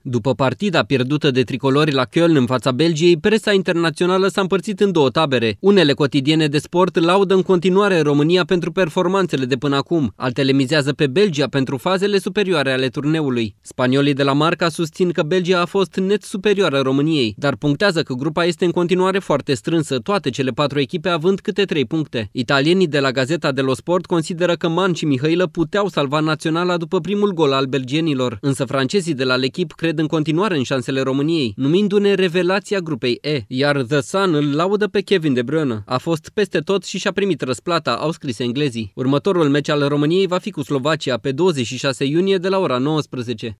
După partida pierdută de tricolori la Köln în fața Belgiei, presa internațională s-a împărțit în două tabere. Unele cotidiene de sport laudă în continuare România pentru performanțele de până acum, altele mizează pe Belgia pentru fazele superioare ale turneului. Spaniolii de la Marca susțin că Belgia a fost net superioară României, dar punctează că grupa este în continuare foarte strânsă, toate cele 4 echipe având câte 3 puncte. Italienii de la Gazeta dello Sport consideră că Man și Mihailă puteau salva naționala după primul gol al belgienilor, însă francezii de la L'Equipe cred în continuare în șansele României, numindu-ne revelația grupei E, iar The Sun îl laudă pe Kevin De Bruyne. A fost peste tot și și-a primit răsplata, au scris englezii. Următorul meci al României va fi cu Slovacia pe 26 iunie de la ora 19.